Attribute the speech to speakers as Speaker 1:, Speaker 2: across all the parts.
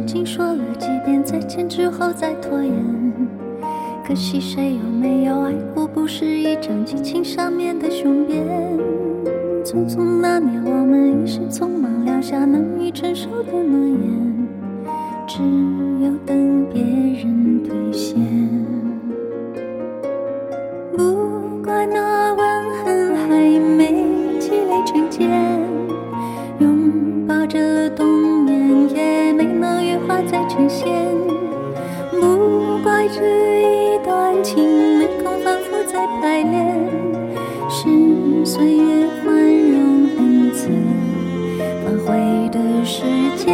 Speaker 1: 经说了几遍再见之后再拖延。可惜谁有没有爱过，不是一张激情上面的雄辩。匆匆那年，我们一时匆忙撂下难以承受的诺言，只有等别人兑现。不怪那吻痕还没积累成茧，拥抱着冬眠也没能羽化再成仙。不怪这一段情没空反复再排练，是岁月宽容恩赐反悔的时间。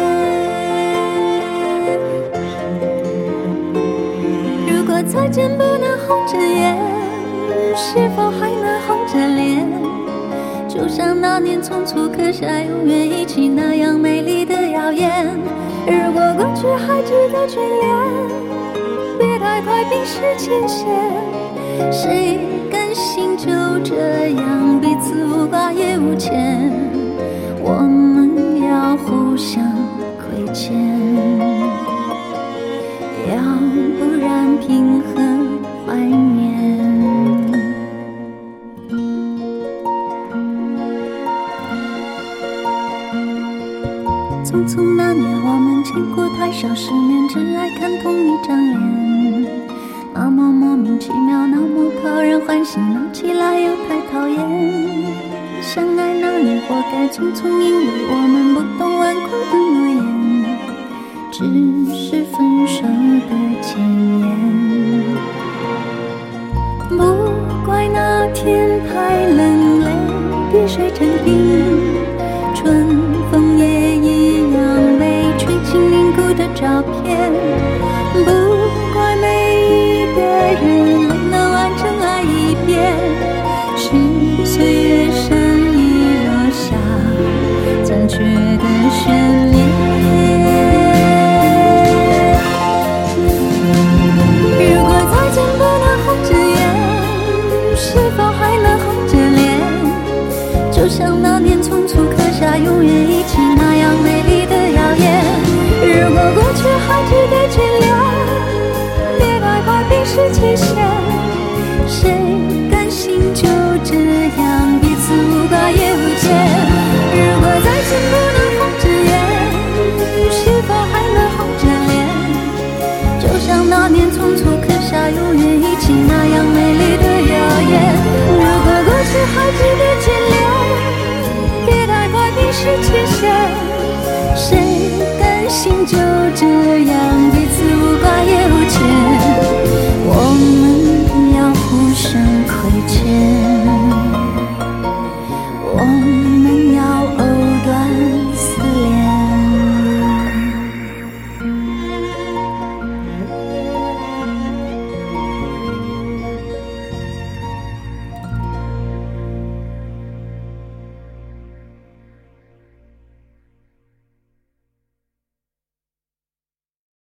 Speaker 1: 如果再见不能红着眼，是否还能红着脸？就像那年匆促刻下永远一起那样美丽的谣言。如果过去还值得眷恋，别太快冰释前嫌。谁甘心就这样彼此无挂也无牵？我们要互相亏欠，要不然凭何怀念？匆匆那年，我们见过太少世面，只爱看同一张脸。那么莫名其妙，那么讨人欢喜，闹起来又太讨厌。相爱那年活该匆匆，因为我们不懂顽固的诺言，只是分手的前言。不怪那天太冷，泪滴水成冰，春风也一样被吹进凝固的照片。不怪每一个人未能完整爱一遍，是岁月善意落下残缺的悬念。如果再见不能红着眼，是否还能红着脸？就像那年匆促刻下永远一起那样美丽的谣言。如果过去还值得眷恋，别太快冰释前嫌。谁甘心就这样彼此无挂也无牵？如果再见不能红着眼，是否还能红着脸？就像那年匆促刻下永远一起那样美丽的谣言。如果过去还值得眷恋，别太快冰释前嫌。谁甘心就这样